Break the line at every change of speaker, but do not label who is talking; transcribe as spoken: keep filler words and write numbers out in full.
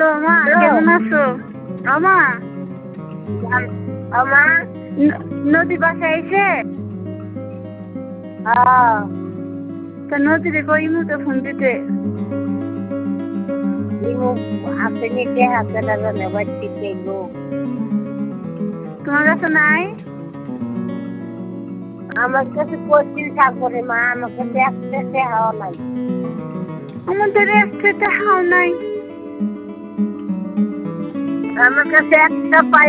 Hello মা, কেমন আছো? আমা আমা নদী বাসায় আইছে? হ্যাঁ। তা নদীরে কইমু তো ফোন দিতে। আপনি কে হাতে লাগালে বাচ্চি গো? তোমার কাছে নাই? আমার কাছে পঁচিশ সাগরে মা, আমার কাছে একটা টাকাও নাই। আমাদের একটা টাকাও নাই। আমার কাছে একটা পাই